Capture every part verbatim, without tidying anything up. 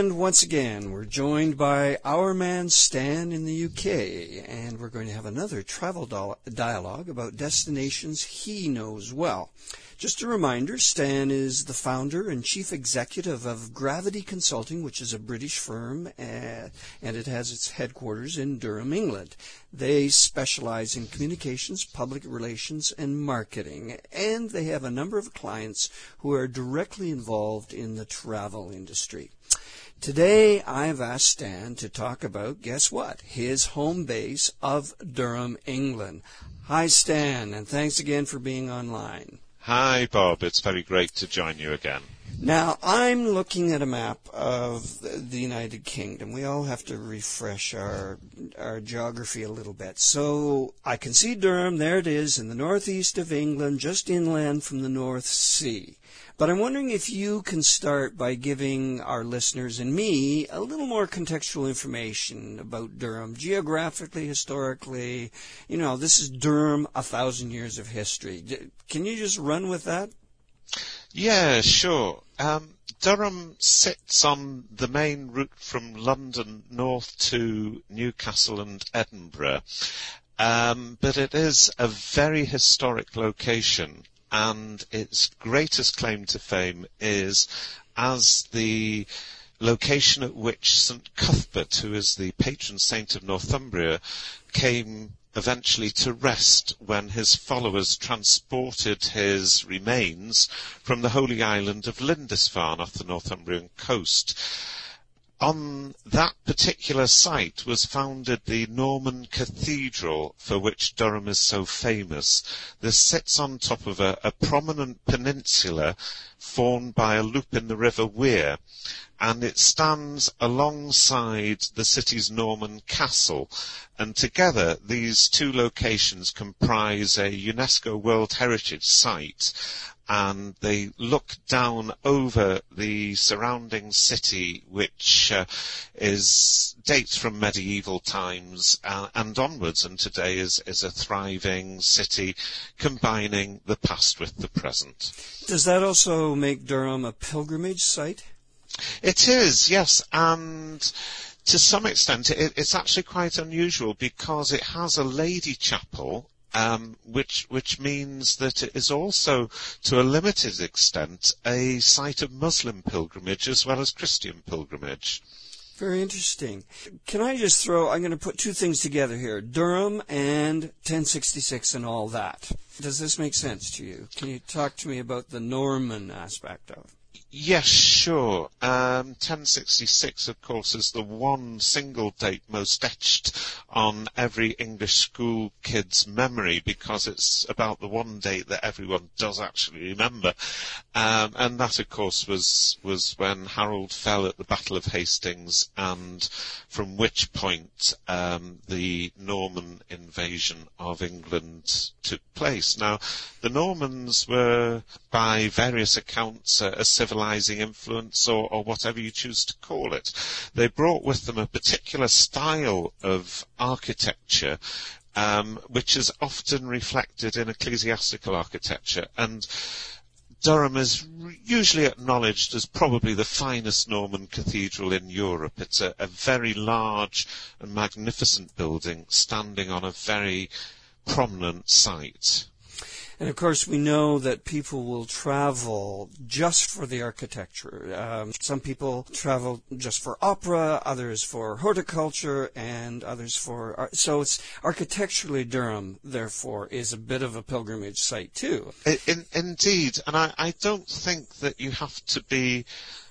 And once again, we're joined by our man Stan in the U K, and we're going to have another travel dialogue about destinations he knows well. Just a reminder, Stan is the founder and chief executive of Gravity Consulting, which is a British firm, uh, and it has its headquarters in Durham, England. They specialize in communications, public relations, and marketing, and they have a number of clients who are directly involved in the travel industry. Today, I've asked Stan to talk about, guess what, his home base of Durham, England. Hi, Stan, and thanks again for being online. Hi, Bob. It's very great to join you again. Now, I'm looking at a map of the United Kingdom. We all have to refresh our our geography a little bit. So I can see Durham. There it is in the northeast of England, just inland from the North Sea. But I'm wondering if you can start by giving our listeners and me a little more contextual information about Durham, geographically, historically. You know, this is Durham, a thousand years of history. Can you just run with that? Yeah, sure. Um, Durham sits on the main route from London north to Newcastle and Edinburgh, um, but it is a very historic location, and its greatest claim to fame is as the location at which Saint Cuthbert, who is the patron saint of Northumbria, came eventually to rest when his followers transported his remains from the holy island of Lindisfarne off the Northumbrian coast. On that particular site was founded the Norman Cathedral, for which Durham is so famous. This sits on top of a, a prominent peninsula formed by a loop in the River Wear, and it stands alongside the city's Norman castle. And together, these two locations comprise a UNESCO World Heritage Site, and they look down over the surrounding city, which uh, is dates from medieval times uh, and onwards, and today is, is a thriving city combining the past with the present. Does that also make Durham a pilgrimage site? It is, yes, and to some extent it, it's actually quite unusual because it has a lady chapel, um, which which means that it is also, to a limited extent, a site of Muslim pilgrimage as well as Christian pilgrimage. Very interesting. Can I just throw, I'm going to put two things together here, Durham and ten sixty-six and all that. Does this make sense to you? Can you talk to me about the Norman aspect of it? Yes, sure. Um, ten sixty-six, of course, is the one single date most etched on every English school kid's memory because it's about the one date that everyone does actually remember. Um, and that, of course, was, was when Harold fell at the Battle of Hastings, and from which point um, the Norman invasion of England took place. Now, the Normans were, by various accounts, a, a civilizing influence, or, or whatever you choose to call it. They brought with them a particular style of architecture, um, which is often reflected in ecclesiastical architecture, and Durham is usually acknowledged as probably the finest Norman cathedral in Europe. It's a, a very large and magnificent building standing on a very prominent site. And of course, we know that people will travel just for the architecture. Um, some people travel just for opera, others for horticulture, and others for art. So it's architecturally Durham, therefore, is a bit of a pilgrimage site too. In, indeed, and I, I don't think that you have to be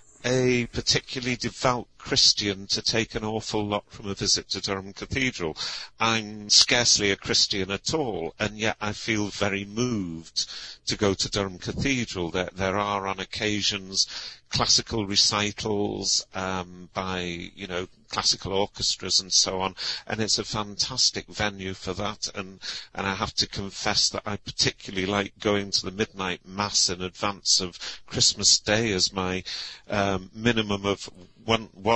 a particularly devout Christian to take an awful lot from a visit to Durham Cathedral. I'm scarcely a Christian at all, and yet I feel very moved to go to Durham Cathedral. There, there are on occasions classical recitals um, by, you know, classical orchestras and so on, and it's a fantastic venue for that, and, and I have to confess that I particularly like going to the midnight mass in advance of Christmas Day as my um, minimum of one, one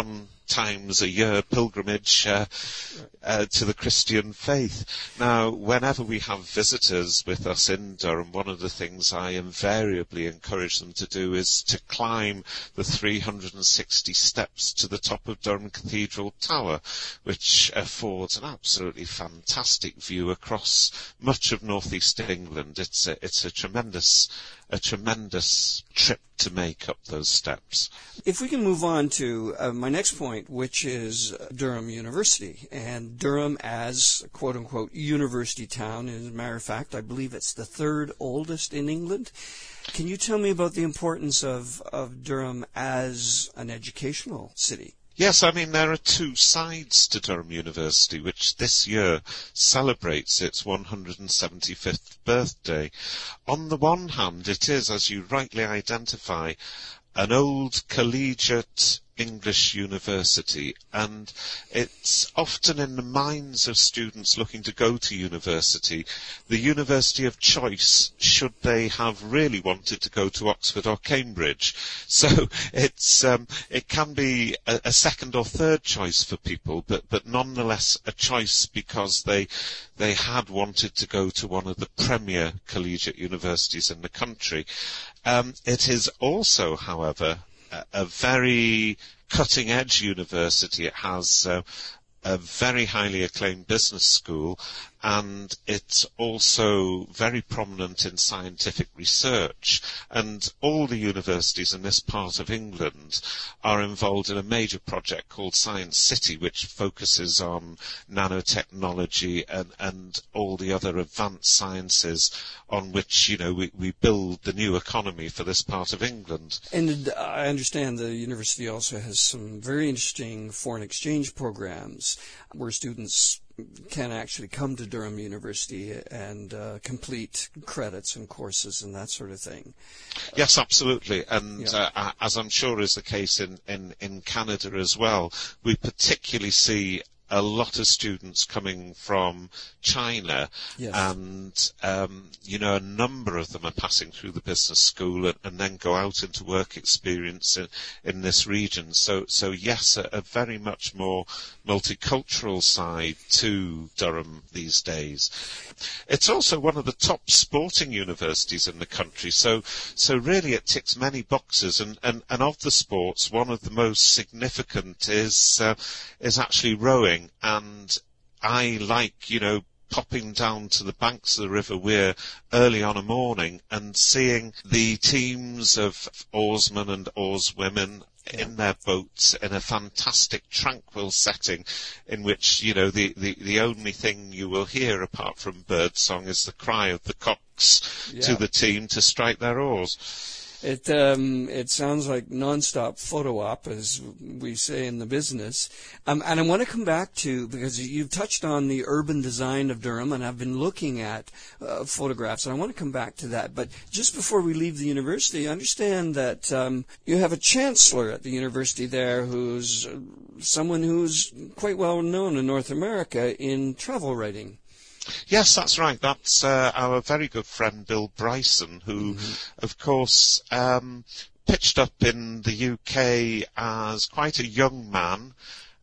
times a year pilgrimage uh, uh, to the Christian faith. Now, whenever we have visitors with us in Durham, one of the things I invariably encourage them to do is to climb the three hundred sixty steps to the top of Durham Cathedral Tower, which affords an absolutely fantastic view across much of northeast England. It's a, it's a tremendous, a tremendous trip to make up those steps. If we can move on to uh, my next point, which is Durham University, and Durham as a quote-unquote university town. As a matter of fact, I believe it's the third oldest in England. Can you tell me about the importance of, of Durham as an educational city? Yes, I mean, there are two sides to Durham University, which this year celebrates its one hundred seventy-fifth birthday. On the one hand, it is, as you rightly identify, an old collegiate English university, and it's often in the minds of students looking to go to university the university of choice should they have really wanted to go to Oxford or Cambridge. So it's um, it can be a, a second or third choice for people, but but nonetheless a choice because they they had wanted to go to one of the premier collegiate universities in the country. Um, it is also, however, a, a very cutting-edge university. It has uh, a very highly acclaimed business school, and it's also very prominent in scientific research. And all the universities in this part of England are involved in a major project called Science City, which focuses on nanotechnology and, and all the other advanced sciences on which, you know, we, we build the new economy for this part of England. And I understand the university also has some very interesting foreign exchange programs where students can actually come to Durham University and uh, complete credits and courses and that sort of thing. Yes, absolutely. And yeah. uh, as I'm sure is the case in, in, in Canada as well, we particularly see a lot of students coming from China, yes. and um, you know, a number of them are passing through the business school and, and then go out into work experience in, in this region. So, so yes, a, a very much more multicultural side to Durham these days. It's also one of the top sporting universities in the country, so so really it ticks many boxes, and, and, and of the sports, one of the most significant is uh, is actually rowing, and I like, you know, popping down to the banks of the River Wear early on a morning and seeing the teams of oarsmen and oarswomen yeah. in their boats in a fantastic, tranquil setting in which, you know, the, the, the only thing you will hear apart from birdsong is the cry of the cocks yeah. to the team to strike their oars. It um, it sounds like nonstop photo op, as we say in the business. Um, and I want to come back to, because you've touched on the urban design of Durham, and I've been looking at uh, photographs, and I want to come back to that. But just before we leave the university, I understand that um, you have a chancellor at the university there who's someone who's quite well known in North America in travel writing. Yes, that's right. That's uh, our very good friend Bill Bryson, who, mm-hmm. of course, um, pitched up in the U K as quite a young man,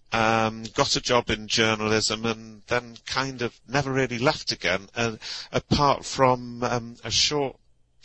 um, got a job in journalism, and then kind of never really left again, uh, apart from um, a short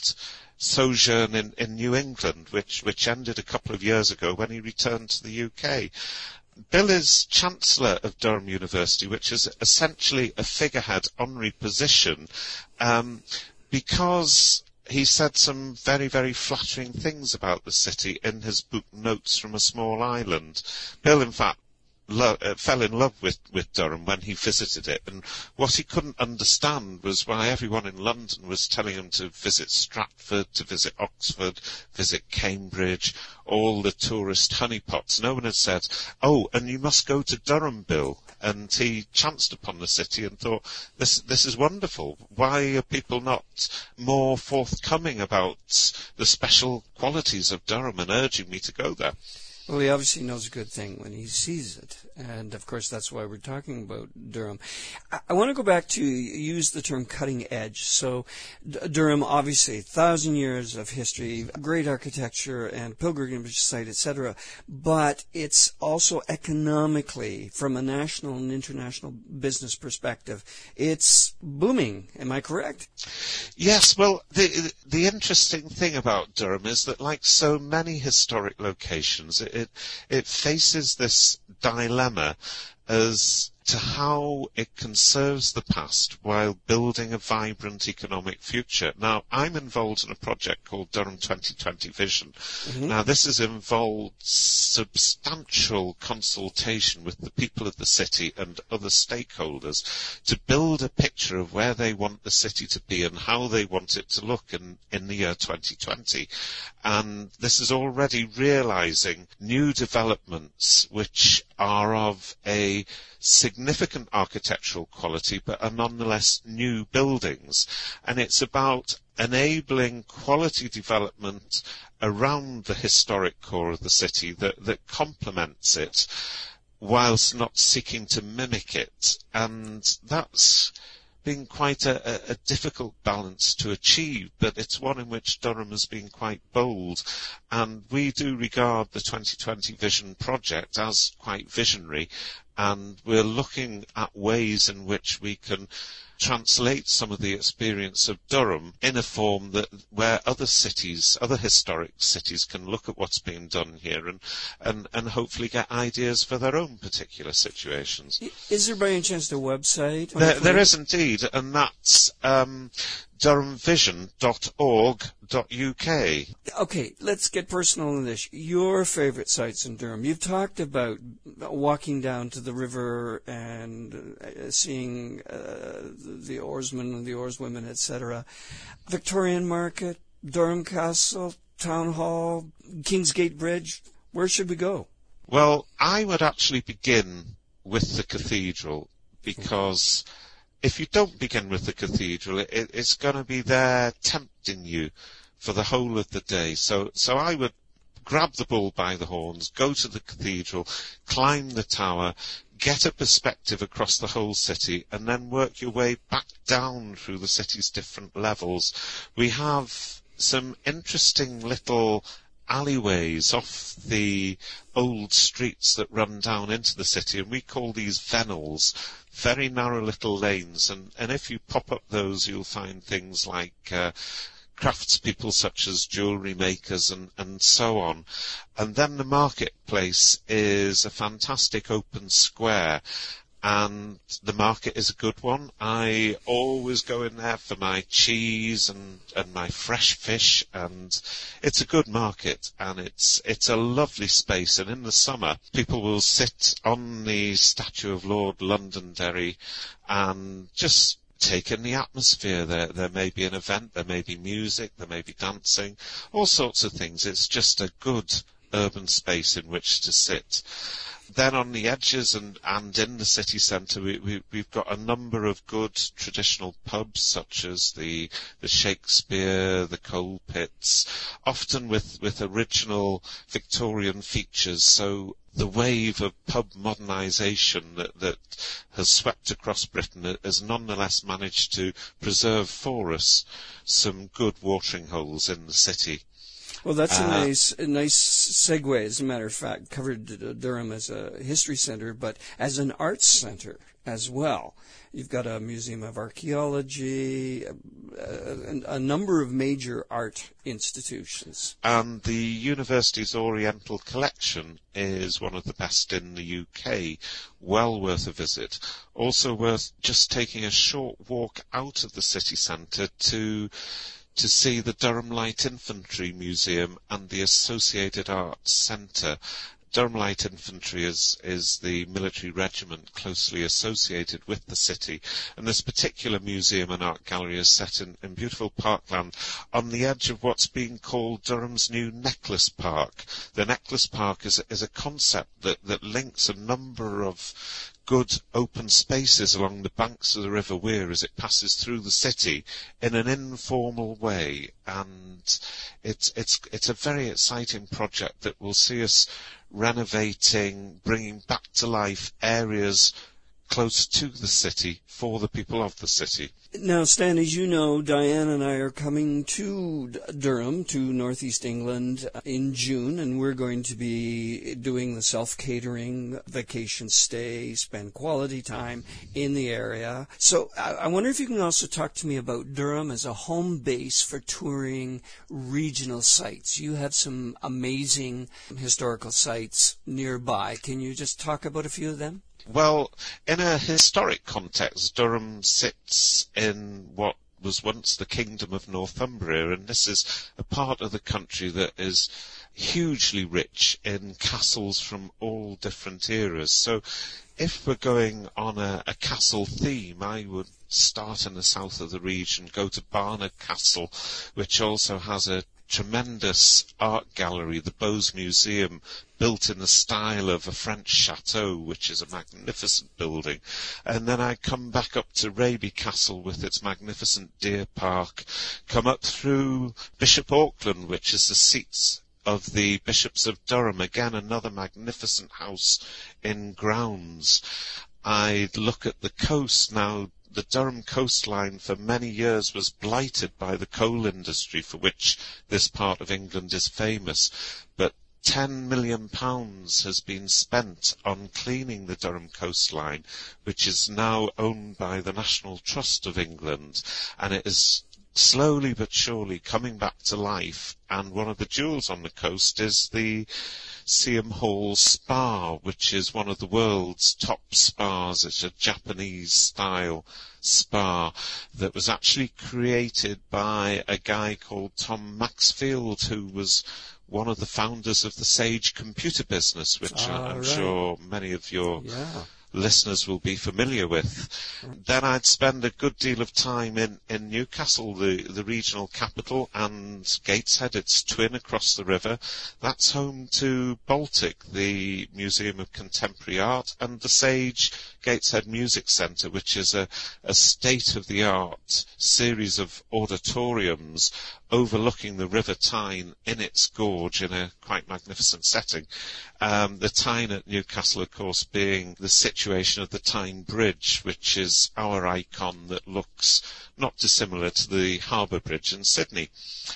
sojourn in, in New England, which, which ended a couple of years ago when he returned to the U K. Bill is Chancellor of Durham University, which is essentially a figurehead honorary position, um, because he said some very, very flattering things about the city in his book Notes from a Small Island. Bill, in fact, Lo- uh, fell in love with, with Durham when he visited it, and what he couldn't understand was why everyone in London was telling him to visit Stratford, to visit Oxford, visit Cambridge, all the tourist honeypots. No one had said, oh, and you must go to Durham, Bill. And he chanced upon the city and thought, this this is wonderful. Why are people not more forthcoming about the special qualities of Durham and urging me to go there? Well, he obviously knows a good thing when he sees it. And, of course, that's why we're talking about Durham. I, I want to go back to use the term cutting edge. So D- Durham, obviously, thousand years of history, great architecture and pilgrimage site, et cetera. But it's also economically, from a national and international business perspective, it's booming. Am I correct? Yes, well, the the interesting thing about Durham is that, like so many historic locations, it it, it faces this dilemma as to how it conserves the past while building a vibrant economic future. Now, I'm involved in a project called Durham twenty twenty Vision. Mm-hmm. Now, this has involved substantial consultation with the people of the city and other stakeholders to build a picture of where they want the city to be and how they want it to look in, in the year twenty twenty. And this is already realizing new developments which are of a significant architectural quality but are nonetheless new buildings. And it's about enabling quality development around the historic core of the city that, that complements it whilst not seeking to mimic it. And that's been quite a, a, a difficult balance to achieve, but it's one in which Durham has been quite bold, and we do regard the twenty twenty Vision project as quite visionary, and we're looking at ways in which we can translate some of the experience of Durham in a form that where other cities, other historic cities, can look at what's being done here and, and, and hopefully get ideas for their own particular situations. Is there by any chance a website? There, there is indeed, and that's um, durham vision dot org dot U K. Okay, let's get personal on this. Your favorite sites in Durham. You've talked about walking down to the river and uh, seeing uh, the oarsmen and the oarswomen, et cetera. Victorian Market, Durham Castle, Town Hall, Kingsgate Bridge. Where should we go? Well, I would actually begin with the cathedral, because if you don't begin with the cathedral, it, it's going to be there tempting you for the whole of the day. So, so I would grab the bull by the horns, go to the cathedral, climb the tower, get a perspective across the whole city, and then work your way back down through the city's different levels. We have some interesting little alleyways off the old streets that run down into the city, and we call these vennels, very narrow little lanes, and, and if you pop up those, you'll find things like uh, craftspeople such as jewellery makers and, and so on. And then the marketplace is a fantastic open square, and the market is a good one. I always go in there for my cheese and, and my fresh fish, and it's a good market, and it's it's a lovely space. And in the summer, people will sit on the statue of Lord Londonderry and just take in the atmosphere. There, there may be an event, there may be music, there may be dancing, all sorts of things. It's just a good urban space in which to sit. Then on the edges and, and in the city centre, we, we, we've got a number of good traditional pubs, such as the, the Shakespeare, the Coal Pits, often with, with original Victorian features. So the wave of pub modernisation that, that has swept across Britain has nonetheless managed to preserve for us some good watering holes in the city. Well, that's a uh, nice, a nice segue. As a matter of fact, covered Durham as a history center, but as an arts center as well. You've got a museum of archaeology, a, a, a number of major art institutions. And the university's Oriental collection is one of the best in the U K. Well worth a visit. Also worth just taking a short walk out of the city centre to to see the Durham Light Infantry Museum and the Associated Arts Centre. Durham Light Infantry is, is the military regiment closely associated with the city, and this particular museum and art gallery is set in, in beautiful parkland on the edge of what's being called Durham's new Necklace Park. The Necklace Park is, is a concept that, that links a number of good open spaces along the banks of the River Wear as it passes through the city in an informal way. And it's, it's, it's a very exciting project that will see us renovating, bringing back to life areas close to the city for the people of the city. Now, Stan, as you know, Diane and I are coming to Durham, to Northeast England, in June, and we're going to be doing the self-catering vacation stay, spend quality time in the area. So I wonder if you can also talk to me about Durham as a home base for touring regional sites. You have some amazing historical sites nearby. Can you just talk about a few of them? Well, in a historic context, Durham sits in what was once the Kingdom of Northumbria, and this is a part of the country that is hugely rich in castles from all different eras. So if we're going on a, a castle theme, I would start in the south of the region, go to Barnard Castle, which also has a tremendous art gallery, the Bose Museum, built in the style of a French chateau, which is a magnificent building. And then I come back up to Raby Castle with its magnificent deer park, come up through Bishop Auckland, which is the seats of the Bishops of Durham, again another magnificent house in grounds. I look at the coast now. The Durham coastline for many years was blighted by the coal industry, for which this part of England is famous, but ten million pounds has been spent on cleaning the Durham coastline, which is now owned by the National Trust of England, and it is slowly but surely coming back to life. And one of the jewels on the coast is the Siam Hall Spa, which is one of the world's top spas. It's a Japanese-style spa that was actually created by a guy called Tom Maxfield, who was one of the founders of the Sage computer business, which ah, I'm right. sure many of your yeah. listeners will be familiar with. Then I'd spend a good deal of time in, in Newcastle, the, the regional capital, and Gateshead, its twin across the river. That's home to Baltic, the Museum of Contemporary Art, and the Sage Gateshead Music Centre, which is a, a state-of-the-art series of auditoriums overlooking the River Tyne in its gorge in a quite magnificent setting. Um, the Tyne at Newcastle, of course, being the situation of the Tyne Bridge, which is our icon that looks not dissimilar to the Harbour Bridge in Sydney.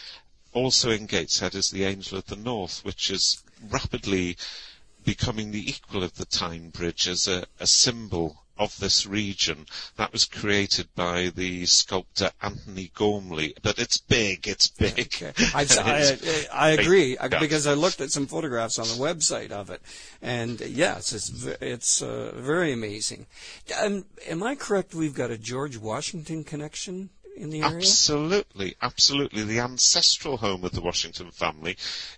Also in Gateshead is the Angel of the North, which is rapidly becoming the equal of the Tyne Bridge as a, a symbol of this region. That was created by the sculptor Anthony Gormley, but it's big, it's big. Okay. I, I, I agree, big. because I looked at some photographs on the website of it, and yes, it's it's uh, very amazing. Um, am I correct, we've got a George Washington connection in the area? Absolutely, absolutely. The ancestral home of the Washington family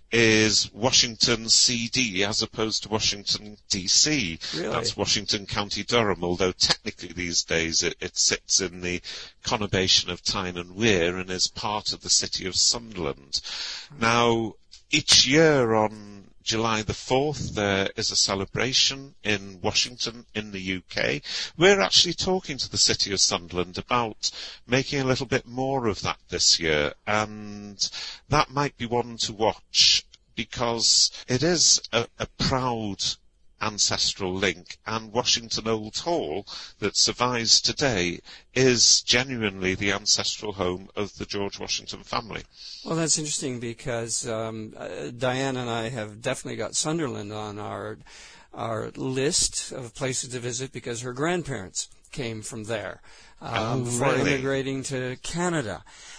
is Washington C D as opposed to Washington D C. Really? That's Washington County Durham, although technically these days it, it sits in the conurbation of Tyne and Wear and is part of the city of Sunderland. Mm-hmm. Now, each year on July the fourth, there is a celebration in Washington in the U K. We're actually talking to the city of Sunderland about making a little bit more of that this year, and that might be one to watch because it is a, a proud ancestral link, and Washington Old Hall that survives today is genuinely the ancestral home of the George Washington family. Well, that's interesting because um, uh, Diane and I have definitely got Sunderland on our our list of places to visit because her grandparents came from there um, oh, before really? immigrating to Canada.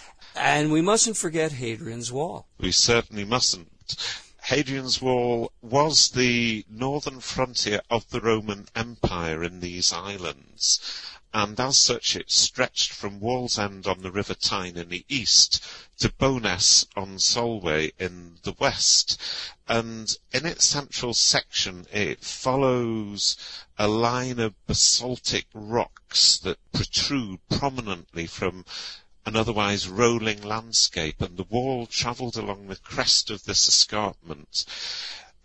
And we mustn't forget Hadrian's Wall. We certainly mustn't. Hadrian's Wall was the northern frontier of the Roman Empire in these islands, and as such it stretched from Wallsend on the River Tyne in the east to Bowness on Solway in the west. And in its central section it follows a line of basaltic rocks that protrude prominently from an otherwise rolling landscape, and the wall travelled along the crest of this escarpment.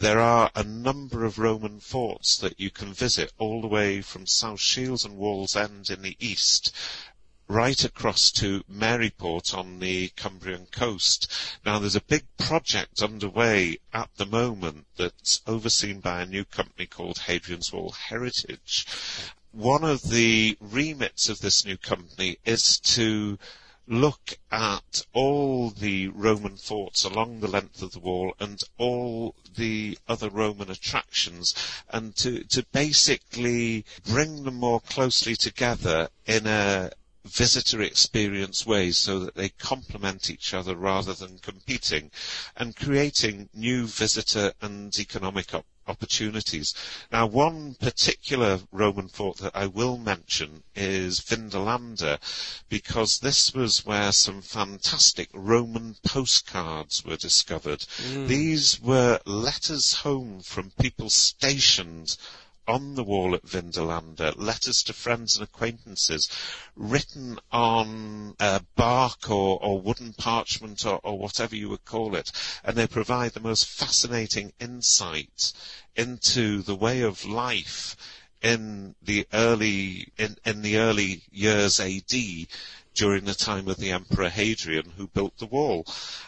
there are a number of Roman forts that you can visit all the way from South Shields and Wallsend in the east, right across to Maryport on the Cumbrian coast. Now, there's a big project underway at the moment that's overseen by a new company called Hadrian's Wall Heritage. One of the remits of this new company is to look at all the Roman forts along the length of the wall and all the other Roman attractions, and to, to basically bring them more closely together in a visitor experience way so that they complement each other rather than competing, and creating new visitor and economic op- opportunities. Now, one particular Roman fort that I will mention is Vindolanda, because this was where some fantastic Roman postcards were discovered. Mm. These were letters home from people stationed on the wall at Vindolanda, letters to friends and acquaintances, written on uh, bark or, or wooden parchment or, or whatever you would call it, and they provide the most fascinating insight into the way of life in the early in, in the early years A D, during the time of the Emperor Hadrian, who built the wall.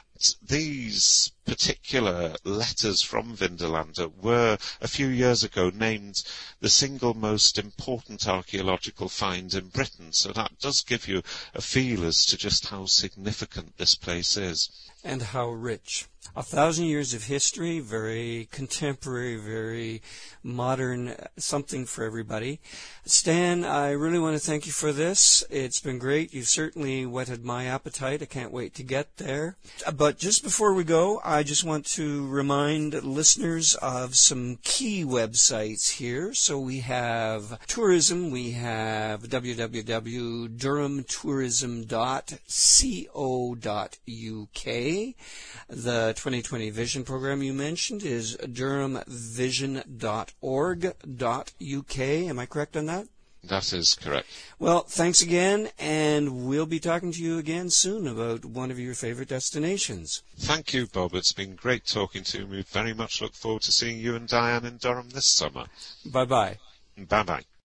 These particular letters from Vindolanda were, a few years ago, named the single most important archaeological find in Britain, so that does give you a feel as to just how significant this place is. And how rich. A thousand years of history, very contemporary, very modern, something for everybody. Stan, I really want to thank you for this. It's been great. You've certainly whetted my appetite. I can't wait to get there. But just before we go, I just want to remind listeners of some key websites here. So we have tourism. We have w w w dot durham tourism dot co dot u k. The twenty twenty Vision program you mentioned is durham vision dot org dot u k. Am I correct on that? That is correct. Well, thanks again, and we'll be talking to you again soon about one of your favorite destinations. Thank you, Bob. It's been great talking to you. We very much look forward to seeing you and Diane in Durham this summer. Bye-bye. Bye-bye.